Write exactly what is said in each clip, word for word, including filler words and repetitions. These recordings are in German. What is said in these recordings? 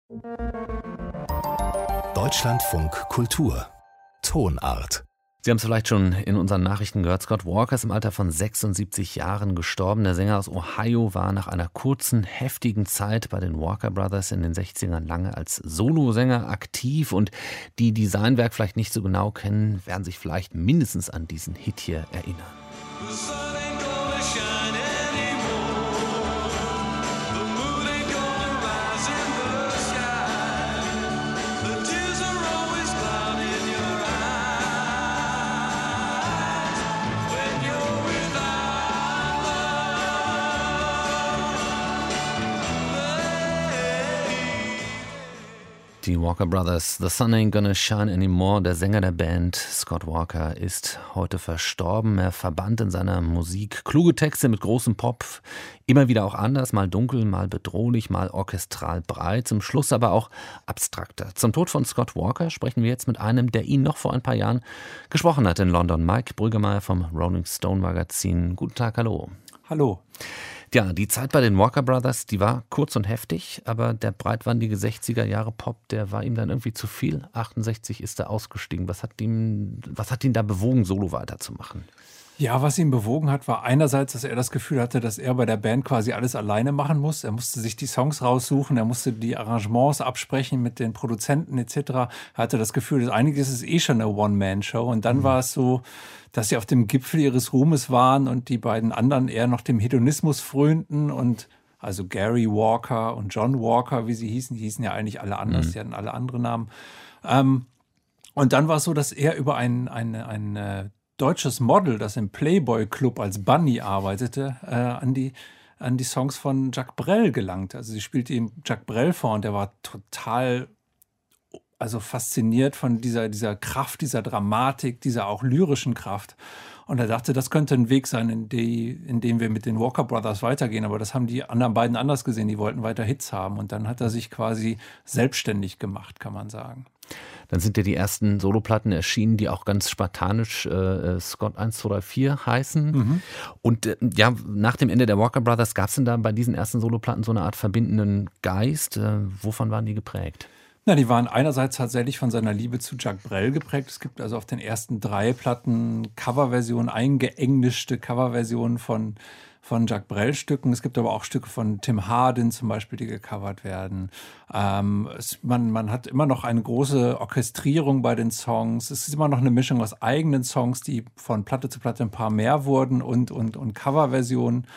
Deutschlandfunk Kultur Tonart. Sie haben es vielleicht schon in unseren Nachrichten gehört, Scott Walker ist im Alter von sechsundsiebzig Jahren gestorben. Der Sänger aus Ohio war nach einer kurzen, heftigen Zeit bei den Walker Brothers in den sechzigern lange als Solosänger aktiv. Und die, die sein Werk vielleicht nicht so genau kennen, werden sich vielleicht mindestens an diesen Hit hier erinnern. Die Walker Brothers, The Sun Ain't Gonna Shine Anymore, der Sänger der Band Scott Walker ist heute verstorben. Er verband in seiner Musik kluge Texte mit großem Pop, immer wieder auch anders, mal dunkel, mal bedrohlich, mal orchestral breit, zum Schluss aber auch abstrakter. Zum Tod von Scott Walker sprechen wir jetzt mit einem, der ihn noch vor ein paar Jahren gesprochen hat in London. Mike Brüggemeier vom Rolling Stone Magazin. Guten Tag, hallo. Hallo. Ja, die Zeit bei den Walker Brothers, die war kurz und heftig, aber der breitwandige sechziger Jahre Pop, der war ihm dann irgendwie zu viel. achtundsechzig ist er ausgestiegen. Was hat ihm, was hat ihn da bewogen, Solo weiterzumachen? Ja, was ihn bewogen hat, war einerseits, dass er das Gefühl hatte, dass er bei der Band quasi alles alleine machen muss. Er musste sich die Songs raussuchen, er musste die Arrangements absprechen mit den Produzenten et cetera. Er hatte das Gefühl, dass einiges ist eh schon eine One-Man-Show. Und dann mhm. war es so, dass sie auf dem Gipfel ihres Ruhmes waren und die beiden anderen eher noch dem Hedonismus frönten. Und also Gary Walker und John Walker, wie sie hießen, die hießen ja eigentlich alle anders, mhm. die hatten alle andere Namen. Ähm, und dann war es so, dass er über ein, ein, ein, ein deutsches Model, das im Playboy Club als Bunny arbeitete, äh, an die an die Songs von Jacques Brel gelangt. Also sie spielte ihm Jacques Brel vor und der war total also fasziniert von dieser, dieser Kraft, dieser Dramatik, dieser auch lyrischen Kraft. Und er dachte, das könnte ein Weg sein, in, die, in dem wir mit den Walker Brothers weitergehen. Aber das haben die anderen beiden anders gesehen. Die wollten weiter Hits haben. Und dann hat er sich quasi selbstständig gemacht, kann man sagen. Dann sind ja die ersten Soloplatten erschienen, die auch ganz spartanisch äh, Scott eins, zwei, drei, vier heißen. Mhm. Und äh, ja, nach dem Ende der Walker Brothers gab es denn da bei diesen ersten Soloplatten so eine Art verbindenden Geist? Äh, wovon waren die geprägt? Na, die waren einerseits tatsächlich von seiner Liebe zu Jacques Brel geprägt. Es gibt also auf den ersten drei Platten Coverversionen, eingeenglischte Coverversionen von, von Jacques Brel-Stücken. Es gibt aber auch Stücke von Tim Hardin zum Beispiel, die gecovert werden. Ähm, es, man, man hat immer noch eine große Orchestrierung bei den Songs. Es ist immer noch eine Mischung aus eigenen Songs, die von Platte zu Platte ein paar mehr wurden und, und, und Coverversionen.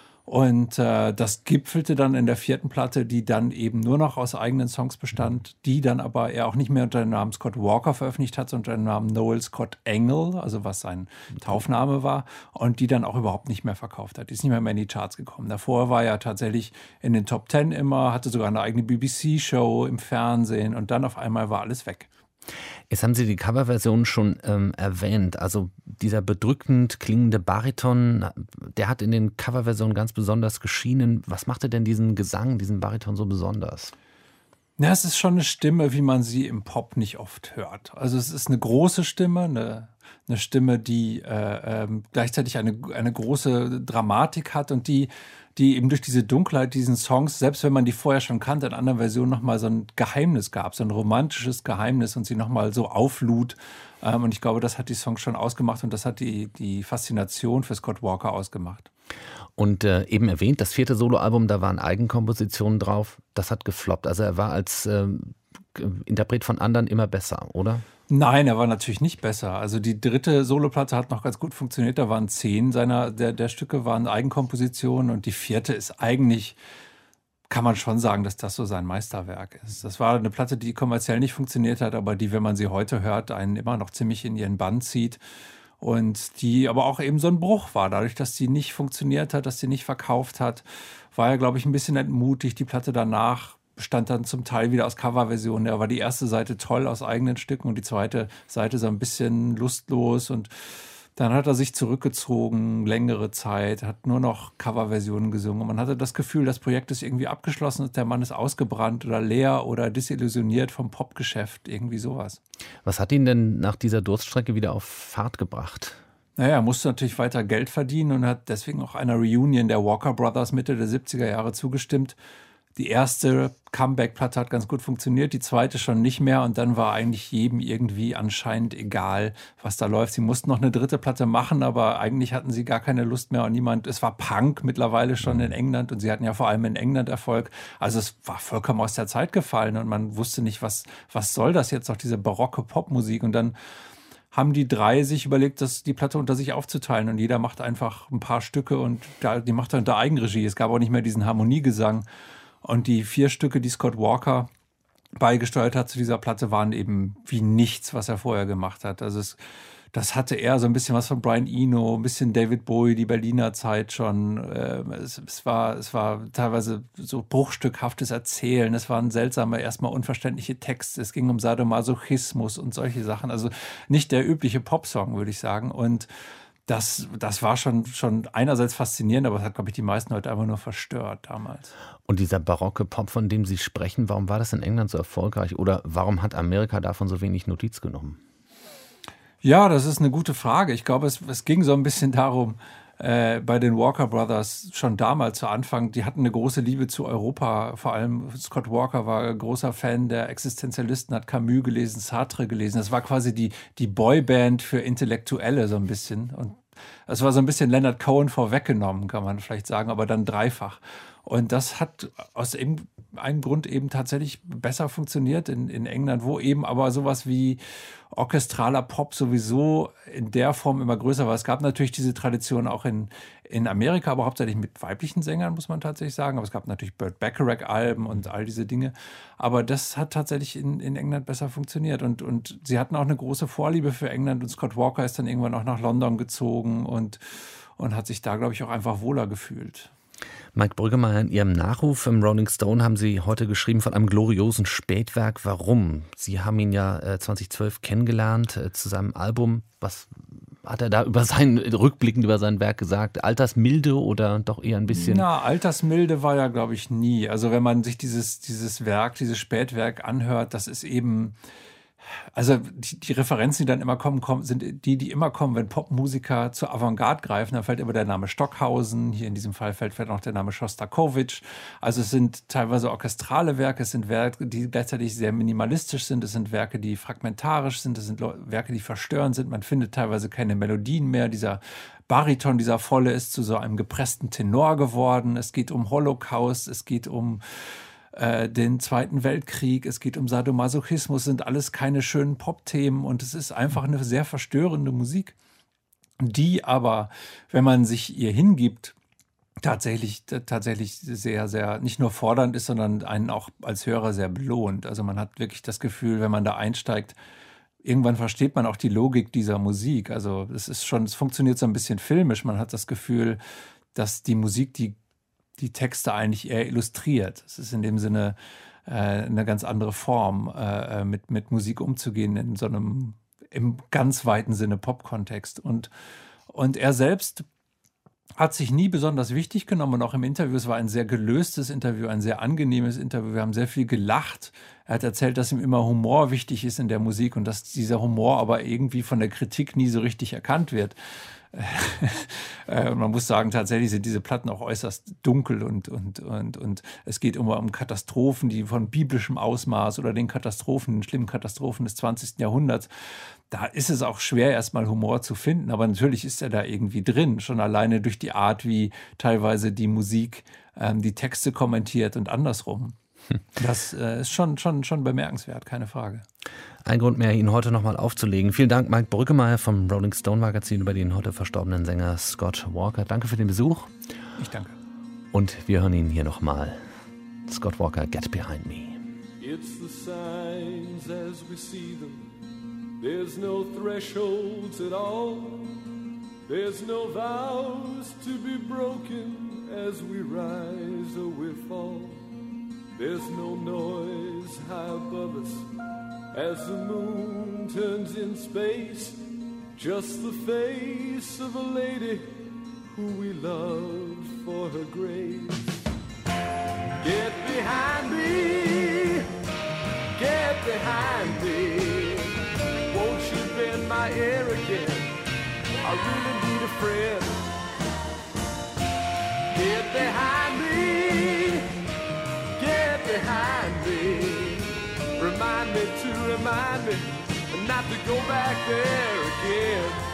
Und äh, das gipfelte dann in der vierten Platte, die dann eben nur noch aus eigenen Songs bestand, die dann aber er auch nicht mehr unter dem Namen Scott Walker veröffentlicht hat, sondern unter dem Namen Noel Scott Engel, also was sein Taufname war, und die dann auch überhaupt nicht mehr verkauft hat. Die ist nicht mehr, mehr in die Charts gekommen. Davor war er tatsächlich in den Top Ten immer, hatte sogar eine eigene B B C-Show im Fernsehen und dann auf einmal war alles weg. Jetzt haben Sie die Coverversion schon ähm, erwähnt. Also dieser bedrückend klingende Bariton, der hat in den Coverversionen ganz besonders geschienen. Was machte denn diesen Gesang, diesen Bariton so besonders? Ja, es ist schon eine Stimme, wie man sie im Pop nicht oft hört. Also es ist eine große Stimme, eine, eine Stimme, die äh, äh, gleichzeitig eine, eine große Dramatik hat und die die eben durch diese Dunkelheit diesen Songs, selbst wenn man die vorher schon kannte, in anderen Versionen nochmal so ein Geheimnis gab, so ein romantisches Geheimnis und sie nochmal so auflud. Ähm, und ich glaube, das hat die Songs schon ausgemacht und das hat die, die Faszination für Scott Walker ausgemacht. Und äh, eben erwähnt, das vierte Soloalbum, da waren Eigenkompositionen drauf, das hat gefloppt. Also er war als äh, Interpret von anderen immer besser, oder? Nein, er war natürlich nicht besser. Also die dritte Soloplatte hat noch ganz gut funktioniert. Da waren zehn seiner der, der Stücke waren Eigenkompositionen und die vierte ist eigentlich, kann man schon sagen, dass das so sein Meisterwerk ist. Das war eine Platte, die kommerziell nicht funktioniert hat, aber die, wenn man sie heute hört, einen immer noch ziemlich in ihren Bann zieht. Und die aber auch eben so ein Bruch war. Dadurch, dass sie nicht funktioniert hat, dass sie nicht verkauft hat, war er, glaube ich, ein bisschen entmutigt. Die Platte danach bestand dann zum Teil wieder aus Coverversionen. Da war die erste Seite toll aus eigenen Stücken und die zweite Seite so ein bisschen lustlos. Und dann hat er sich zurückgezogen, längere Zeit, hat nur noch Coverversionen gesungen. Und man hatte das Gefühl, das Projekt ist irgendwie abgeschlossen, der Mann ist ausgebrannt oder leer oder desillusioniert vom Popgeschäft, irgendwie sowas. Was hat ihn denn nach dieser Durststrecke wieder auf Fahrt gebracht? Naja, er musste natürlich weiter Geld verdienen und hat deswegen auch einer Reunion der Walker Brothers Mitte der siebziger Jahre zugestimmt, Die erste Comeback-Platte hat ganz gut funktioniert, die zweite schon nicht mehr und dann war eigentlich jedem irgendwie anscheinend egal, was da läuft. Sie mussten noch eine dritte Platte machen, aber eigentlich hatten sie gar keine Lust mehr und niemand, es war Punk mittlerweile schon in England und sie hatten ja vor allem in England Erfolg. Also es war vollkommen aus der Zeit gefallen und man wusste nicht, was, was soll das jetzt, auch diese barocke Popmusik. Und dann haben die drei sich überlegt, das, die Platte unter sich aufzuteilen und jeder macht einfach ein paar Stücke und da, die macht er unter Eigenregie. Es gab auch nicht mehr diesen Harmoniegesang. Und die vier Stücke, die Scott Walker beigesteuert hat zu dieser Platte, waren eben wie nichts, was er vorher gemacht hat. Also es, das hatte eher so ein bisschen was von Brian Eno, ein bisschen David Bowie, die Berliner Zeit schon. Es, es, war, es war teilweise so bruchstückhaftes Erzählen. Es waren seltsame, erstmal unverständliche Texte. Es ging um Sadomasochismus und solche Sachen. Also nicht der übliche Popsong, würde ich sagen. Und Das, das war schon, schon einerseits faszinierend, aber es hat, glaube ich, die meisten Leute einfach nur verstört damals. Und dieser barocke Pop, von dem Sie sprechen, warum war das in England so erfolgreich? Oder warum hat Amerika davon so wenig Notiz genommen? Ja, das ist eine gute Frage. Ich glaube, es, es ging so ein bisschen darum, äh, bei den Walker Brothers schon damals zu Anfang, die hatten eine große Liebe zu Europa. Vor allem Scott Walker war ein großer Fan der Existenzialisten, hat Camus gelesen, Sartre gelesen. Das war quasi die, die Boyband für Intellektuelle so ein bisschen. Und es war so ein bisschen Leonard Cohen vorweggenommen, kann man vielleicht sagen, aber dann dreifach. Und das hat aus eben einem Grund eben tatsächlich besser funktioniert in, in England, wo eben aber sowas wie orchestraler Pop sowieso in der Form immer größer war. Es gab natürlich diese Tradition auch in, in Amerika, aber hauptsächlich mit weiblichen Sängern, muss man tatsächlich sagen. Aber es gab natürlich Burt Bacharach-Alben und all diese Dinge. Aber das hat tatsächlich in, in England besser funktioniert. Und, und sie hatten auch eine große Vorliebe für England. Und Scott Walker ist dann irgendwann auch nach London gezogen und, und hat sich da, glaube ich, auch einfach wohler gefühlt. Mike Brüggemeier, in Ihrem Nachruf im Rolling Stone haben Sie heute geschrieben von einem gloriosen Spätwerk. Warum? Sie haben ihn ja äh, zweitausendzwölf kennengelernt äh, zu seinem Album. Was hat er da über sein, rückblickend über sein Werk gesagt? Altersmilde oder doch eher ein bisschen? Na, Altersmilde war ja, glaube ich, nie. Also wenn man sich dieses, dieses Werk, dieses Spätwerk anhört, das ist eben... Also die, die Referenzen, die dann immer kommen, kommen, sind die, die immer kommen, wenn Popmusiker zur Avantgarde greifen. Da fällt immer der Name Stockhausen, hier in diesem Fall fällt vielleicht noch der Name Schostakowitsch. Also es sind teilweise orchestrale Werke, es sind Werke, die gleichzeitig sehr minimalistisch sind, es sind Werke, die fragmentarisch sind, es sind Werke, die verstörend sind. Man findet teilweise keine Melodien mehr. Dieser Bariton, dieser Volle, ist zu so einem gepressten Tenor geworden. Es geht um Holocaust, es geht um den Zweiten Weltkrieg, es geht um Sadomasochismus, sind alles keine schönen Pop-Themen und es ist einfach eine sehr verstörende Musik, die aber, wenn man sich ihr hingibt, tatsächlich, tatsächlich sehr, sehr nicht nur fordernd ist, sondern einen auch als Hörer sehr belohnt. Also man hat wirklich das Gefühl, wenn man da einsteigt, irgendwann versteht man auch die Logik dieser Musik. Also es ist schon, es funktioniert so ein bisschen filmisch. Man hat das Gefühl, dass die Musik die die Texte eigentlich eher illustriert. Es ist in dem Sinne äh, eine ganz andere Form, äh, mit, mit Musik umzugehen in so einem im ganz weiten Sinne Pop-Kontext. Und, und er selbst hat sich nie besonders wichtig genommen und auch im Interview, es war ein sehr gelöstes Interview, ein sehr angenehmes Interview. Wir haben sehr viel gelacht. Er hat erzählt, dass ihm immer Humor wichtig ist in der Musik und dass dieser Humor aber irgendwie von der Kritik nie so richtig erkannt wird. Man muss sagen, tatsächlich sind diese Platten auch äußerst dunkel und, und, und, und es geht immer um Katastrophen, die von biblischem Ausmaß oder den Katastrophen, den schlimmen Katastrophen des zwanzigsten Jahrhunderts. Da ist es auch schwer, erstmal Humor zu finden, aber natürlich ist er da irgendwie drin, schon alleine durch die Art, wie teilweise die Musik ähm, die Texte kommentiert und andersrum. Das äh, ist schon, schon, schon bemerkenswert, keine Frage. Ein Grund mehr, ihn heute nochmal aufzulegen. Vielen Dank, Mike Brüggemeier vom Rolling Stone Magazin über den heute verstorbenen Sänger Scott Walker. Danke für den Besuch. Ich danke. Und wir hören ihn hier nochmal. Scott Walker, Get Behind Me. It's the signs as we see them. There's no thresholds at all. There's no vows to be broken as we rise or we fall. There's no noise high above us as the moon turns in space. Just the face of a lady who we love for her grace. Get behind me, get behind me. Won't you bend my ear again? I really need a friend. Get behind me, get remind me, to remind me not to go back there again.